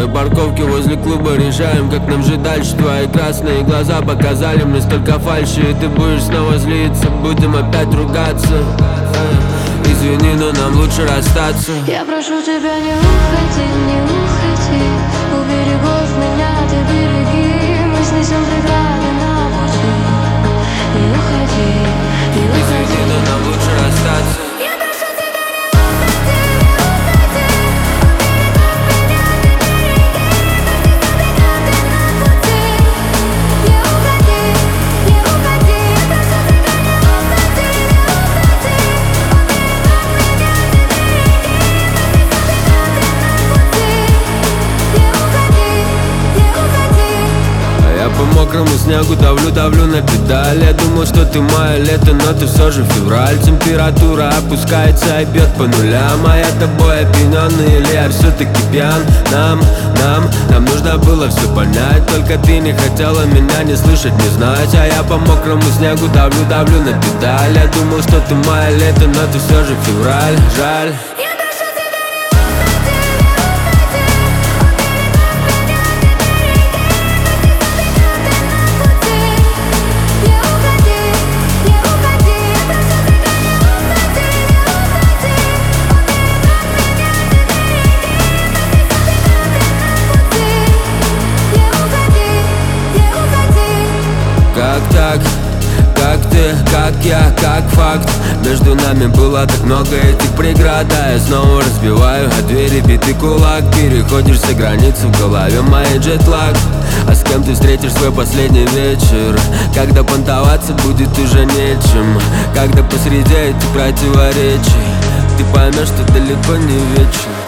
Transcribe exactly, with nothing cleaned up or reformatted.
На парковке возле клуба решаем, как нам жить дальше. Твои красные глаза показали мне столько фальши, и ты будешь снова злиться, будем опять ругаться. Извини, но нам лучше расстаться. Я прошу тебя, не уходи, не уходи. У берегов меня ты береги. Мы снесем преграды на пути. Не уходи, не уходи. Извини, но нам лучше расстаться. Я прошу тебя, не уходи, не уходи. У берегов меня ты береги. Мы снесем преграды на пути. По мокрому снегу давлю, давлю на педаль. Я думал, что ты мое лето, но ты все же февраль. Температура опускается и бьет по нулям. А я тобой опьяненный или я все-таки пьян? Нам, нам, нам нужно было все понять. Только ты не хотела меня не слышать, не знать. А я по мокрому снегу давлю, давлю на педаль. Я думал, что ты мое лето, но ты все же февраль. Жаль. Как так? Как ты, как я, как факт. Между нами было так много этих преград. А я снова разбиваю о двери битый кулак. Переходишь все границы в голове, моей джетлаг. А с кем ты встретишь свой последний вечер? Когда понтоваться будет уже нечем. Когда посреди этих противоречий ты поймешь, что далеко не вечно.